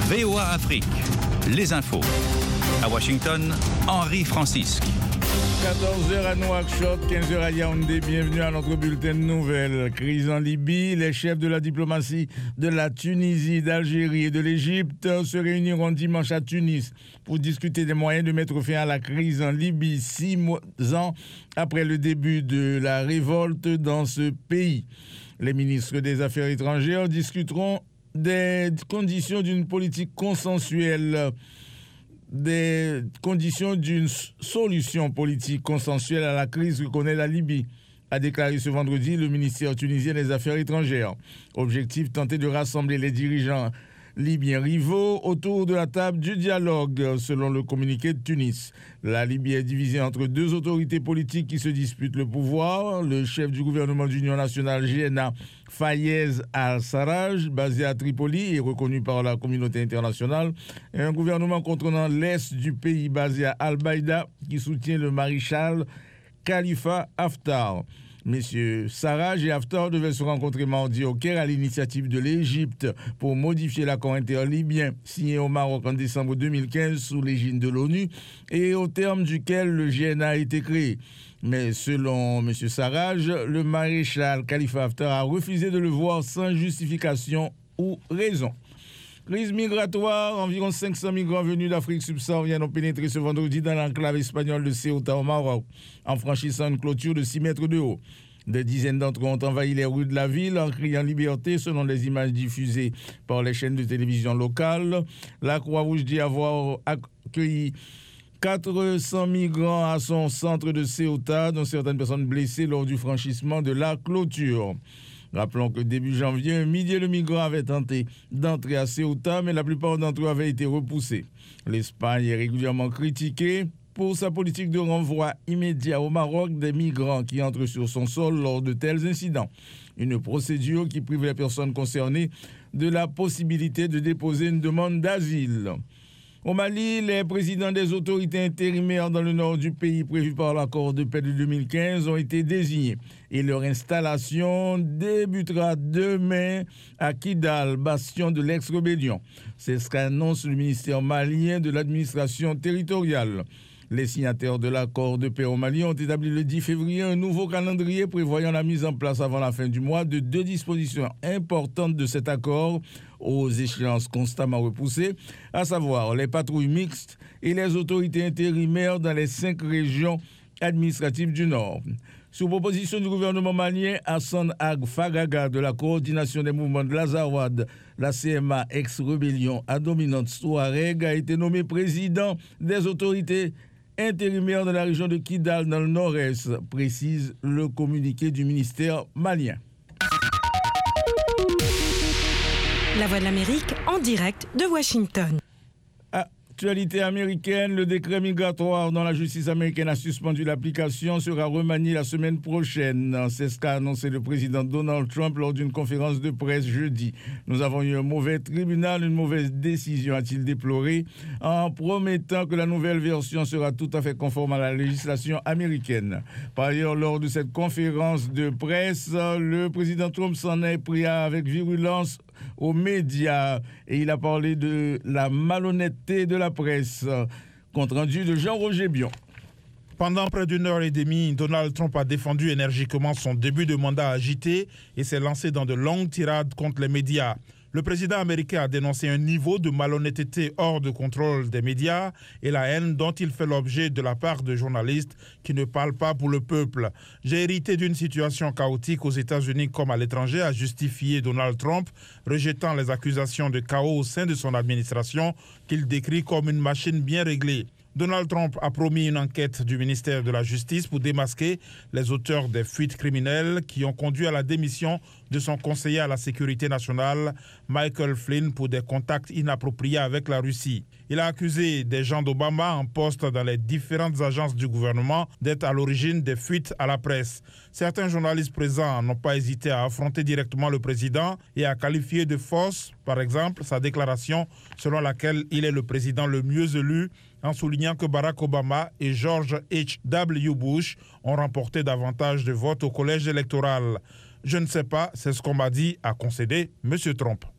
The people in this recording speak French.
VOA Afrique, les infos. À Washington, Henri Francisque. 14h à Nouakchott, 15h à Yaoundé. Bienvenue à notre bulletin de nouvelles. Crise en Libye. Les chefs de la diplomatie de la Tunisie, d'Algérie et de l'Égypte se réuniront dimanche à Tunis pour discuter des moyens de mettre fin à la crise en Libye 6 ans après le début de la révolte dans ce pays. Les ministres des Affaires étrangères discuteront des conditions d'une politique consensuelle, des conditions d'une solution politique consensuelle à la crise que connaît la Libye, a déclaré ce vendredi le ministère tunisien des Affaires étrangères. Objectif, tenter de rassembler les dirigeants libyens rivaux autour de la table du dialogue, selon le communiqué de Tunis. La Libye est divisée entre deux autorités politiques qui se disputent le pouvoir. Le chef du gouvernement d'union nationale, GNA, Fayez al-Sarraj, basé à Tripoli et reconnu par la communauté internationale, et un gouvernement contrôlant l'est du pays basé à Al-Baïda qui soutient le maréchal Khalifa Haftar. Messieurs Sarraj et Haftar devaient se rencontrer mardi au Caire à l'initiative de l'Égypte pour modifier l'accord interlibyen signé au Maroc en décembre 2015 sous l'égide de l'ONU et au terme duquel le GNA a été créé. Mais selon M. Sarraj, le maréchal Khalifa Haftar a refusé de le voir sans justification ou raison. Crise migratoire, environ 500 migrants venus d'Afrique subsaharienne ont pénétré ce vendredi dans l'enclave espagnole de Ceuta au Maroc, en franchissant une clôture de 6 mètres de haut. Des dizaines d'entre eux ont envahi les rues de la ville en criant liberté, selon les images diffusées par les chaînes de télévision locales. La Croix-Rouge dit avoir accueilli 400 migrants à son centre de Ceuta, dont certaines personnes blessées lors du franchissement de la clôture. Rappelons que début janvier, un millier de migrants avaient tenté d'entrer à Ceuta, mais la plupart d'entre eux avaient été repoussés. L'Espagne est régulièrement critiquée pour sa politique de renvoi immédiat au Maroc des migrants qui entrent sur son sol lors de tels incidents. Une procédure qui prive les personnes concernées de la possibilité de déposer une demande d'asile. Au Mali, les présidents des autorités intérimaires dans le nord du pays prévus par l'accord de paix de 2015 ont été désignés et leur installation débutera demain à Kidal, bastion de l'ex-rébellion. C'est ce qu'annonce le ministère malien de l'administration territoriale. Les signataires de l'accord de paix au Mali ont établi le 10 février un nouveau calendrier prévoyant la mise en place avant la fin du mois de 2 dispositions importantes de cet accord aux échéances constamment repoussées, à savoir les patrouilles mixtes et les autorités intérimaires dans les 5 régions administratives du Nord. Sous proposition du gouvernement malien, Hassan Ag Fagaga de la coordination des mouvements de l'Azawad, la CMA ex-rébellion à dominante Touareg, a été nommé président des autorités intérimaires de la région de Kidal dans le nord-est, précise le communiqué du ministère malien. La Voix de l'Amérique en direct de Washington. Actualité américaine, le décret migratoire dont la justice américaine a suspendu l'application sera remanié la semaine prochaine. C'est ce qu'a annoncé le président Donald Trump lors d'une conférence de presse jeudi. Nous avons eu un mauvais tribunal, une mauvaise décision, a-t-il déploré, en promettant que la nouvelle version sera tout à fait conforme à la législation américaine. Par ailleurs, lors de cette conférence de presse, le président Trump s'en est pris avec virulence aux médias et il a parlé de la malhonnêteté de la presse. Compte rendu de Jean-Roger Bion. Pendant près d'une heure et demie, Donald Trump a défendu énergiquement son début de mandat agité et s'est lancé dans de longues tirades contre les médias. Le président américain a dénoncé un niveau de malhonnêteté hors de contrôle des médias et la haine dont il fait l'objet de la part de journalistes qui ne parlent pas pour le peuple. J'ai hérité d'une situation chaotique aux États-Unis comme à l'étranger, a justifié Donald Trump, rejetant les accusations de chaos au sein de son administration qu'il décrit comme une machine bien réglée. Donald Trump a promis une enquête du ministère de la Justice pour démasquer les auteurs des fuites criminelles qui ont conduit à la démission de son conseiller à la sécurité nationale, Michael Flynn, pour des contacts inappropriés avec la Russie. Il a accusé des gens d'Obama en poste dans les différentes agences du gouvernement d'être à l'origine des fuites à la presse. Certains journalistes présents n'ont pas hésité à affronter directement le président et à qualifier de fausse, par exemple, sa déclaration selon laquelle il est le président le mieux élu, en soulignant que Barack Obama et George H.W. Bush ont remporté davantage de votes au collège électoral. Je ne sais pas, c'est ce qu'on m'a dit, a concédé M. Trump.